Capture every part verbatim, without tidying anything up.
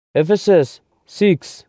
Efesus six.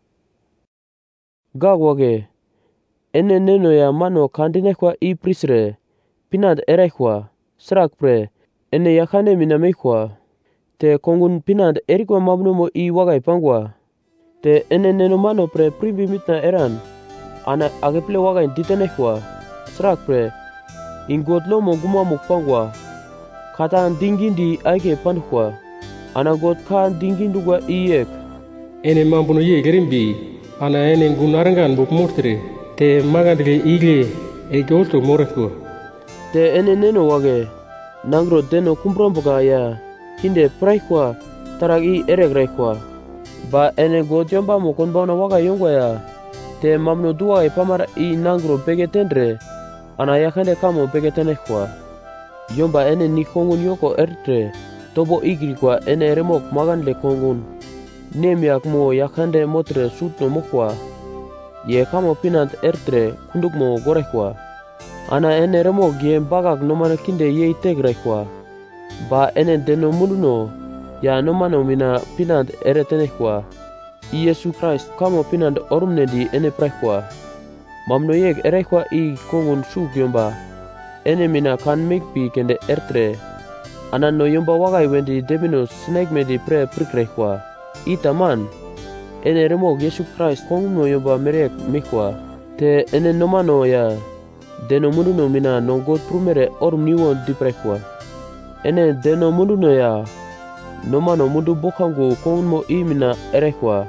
Gagwage ene neno ya mano kandinekwa i prisre pinad erekwa srakpre ene yakane minamekwa te kongun pinad erikwa mabnomo i wagai pangwa te ene neno mano pre primbi mitna eran ana ageple wagai ditenekwa srakpre ingotlomo gumamuk pangwa kata dingindi aike pandukwa ana got ka dingindugwa iyek ene mambuno ye gerimbi ana ene ngunarangan buk murtre te magandle ile e golto morekwa te ene neno wage nangro deno kumbromboga ya kinde praikwa taragi eregrekwa ba ene got yomba mo konbana waga yongwa ya te mamno duwa e pamara i nangro begetendre ana yakande kamo begetenekwa yomba ene ni kongun yoko ertre tobo igrikwa ene remok magandle kongun nemiak mo yakande motre sutno mokwa ye kamo pinant ertre kunduk mo gorekwa ana ene remok ye bagak nomana kinde ye tegrekwa ba ene deno muluno ya nomano mina pinant eretenekwa Yesu Christ kamo pinant orumnendi ene prekwa mamno yek erekwa i kongun suk yomba ene mina kan mekpi kende ertre ana no yomba wagai wendi debino snake pre prikrekwa itaman ene remok Yesu Christ konguno yomba merek mikwa te ene nomano ya deno munduno mina no god prumere orum niwon diprekwa ene deno munduno ya nomano mundu bokangu kongunmo i mina erekwa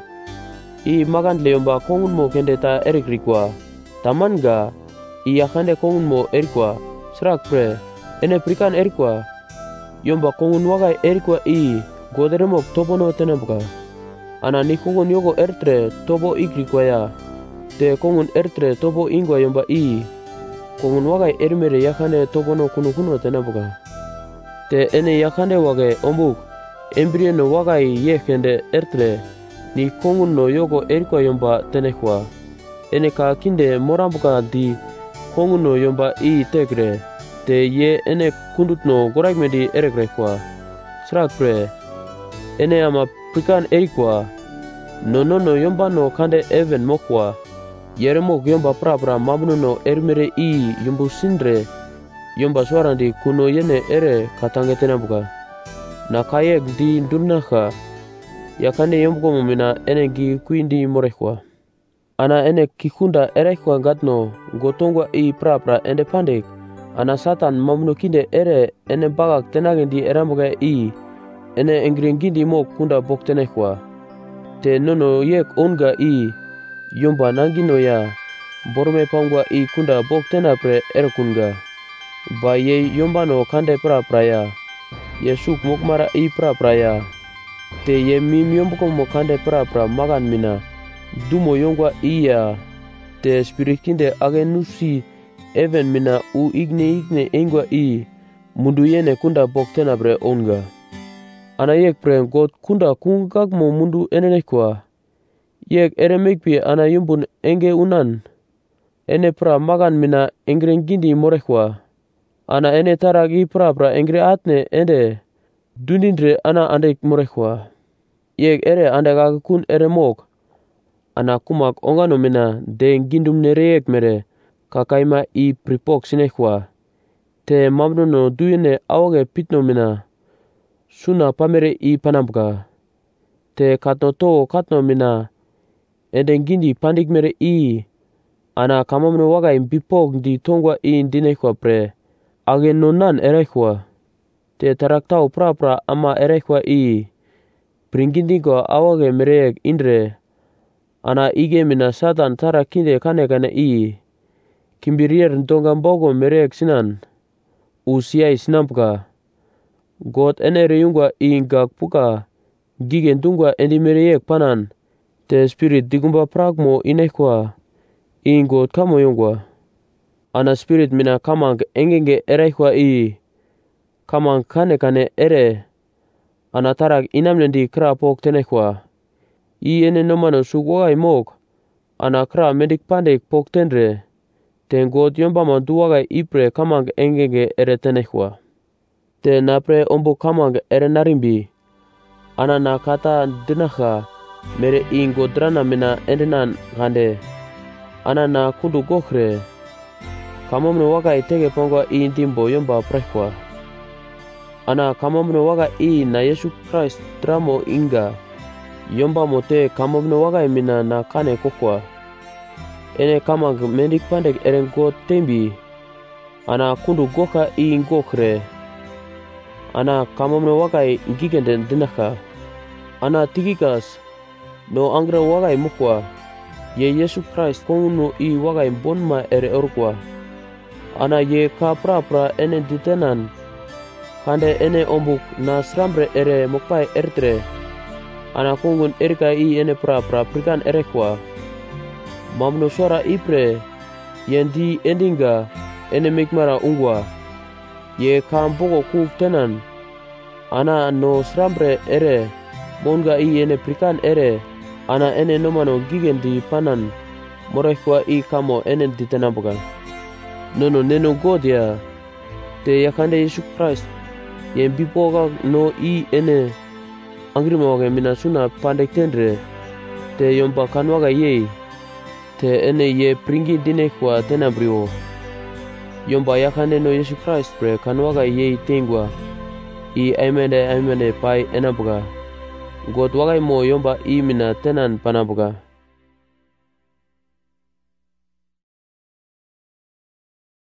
i magandle yomba kongunmo kende ta erikrikwa tamanga i yakande kongunmo erikwa srakpre ene prikan erikwa yomba kongun wagai erikwa i goderemok tobono tenabuka ana ni kongun yoko ertre tobo igrikwa ya te kongun ertre tobo ingwa yomba i kongun wagai ermere yakande tobono kunukuno tenabuka te ene yakande wagai ombuk embrieno wagai yekende ertre ni kongun no yoko erikwa yomba tenekwa ene ka kinde morambuka di kongun no yomba i tegre te ye ene kundutno gorakmedi erekrekwa srakpre ene ama prikan erikwa no no no yomba no kande even mokwa yeremok yomba prapra mabno no ermere i yombu sindre yomba swarandi kuno yene ere katangetenabuka na kayek di ndurnaka yakane yombo momina ene gi kuindi morekwa ana ene kikunda erekwa gatno gotongwa i prapra ende pandek ana satan mamno kinde ere ene bagak tenagendi eramboga i ene engrengindi mo kunda boktenekwa te nono yek onga i yomba nangino ya borme pangwa i kunda boktena pre erkunga ba ye yombano kande prapra ya ye suk mokmara i prapra ya te ye mim yomboko mo kande prapra magan mina dumo yongwa i ya te spirit kinde age nusi even mina u igne igne engwa i mundu yene kunda boktena pre onga ana yek pre god kunda kungak mo mundu enenekwa yek ere mekpi ana yumbun enge unan ene pra magan mina engrengindi morekwa ana ene taragi prapra engre atne ende dundindre ana andek morekwa yek ere andek kun ere mok ana kumak ongano mina de gindum nereyek mere kakaima i pripok sinekwa te mamno no duyene awage pitno mina suna pamere i panambuka te katno to katno mina ende gindi pandik mere i ana kamamno wagai bipok di tongwa i dinekwa pre age nonan erekwa te taraktau prapra ama erekwa i pringindiko awage mereyek indre ana ige mina satan tara kinde kane kane i kimbirier ntonga mbogo mereyek sinan usiai sinampuka god ene reyungwa i ngak puka gige ntungwa endi mereyek panan te spirit digumba pragmo inekwa i god kamo yongwa ana spirit mina kamang engenge erekwa i kamang kane kane ere ana tarak inamlendi kra pok tenekwa i ene nomano sugwa imok ana kra mendik pandek pok tendre te god yombama duwaga ipre kamang engenge ere tenekwa te napre ombo kamang ere narimbi ana na kata dinaka mere i godrana mina endenan gande ana na kundu gokre kamomno waga itege pongwa i ndimbo yomba prehkwa ana kamomno waga i na Yesu Christ dramo inga yomba mote kamomno waga mina na kane kokwa ene kamang mendik pandek eren god tembi ana kundu goka i ngokre ana kamomno waga ngigenden dinaka ana tigikas no angra waga mukwa ye Yesu Christ kongno i waga bonma ere orkwa ana ye ka pra pra ene ditenan kande ene ombuk na srambre ere mokpai ertre ana kongun erka i ene pra pra prikan erekwa mamno suara ipre yendi endinga ene mikmara ungwa ye kambogo kuk tenan ana no srambre ere monga i ene prikan ere ana ene nomano gigendi panan morekwa i kamo ene ditenambuga nono neno godia te yakande Yesu Christ yen bipoga no i ene angrimawaga mina suna pandek tendre te yomba kanwaga ye te ene ye pringi dine kwa tenabrio yomba yakande no Yesu Christ pre kanwaga ye tengwa i aimende aimende pai enabuga God wagai mo yomba i mina tenan panabuga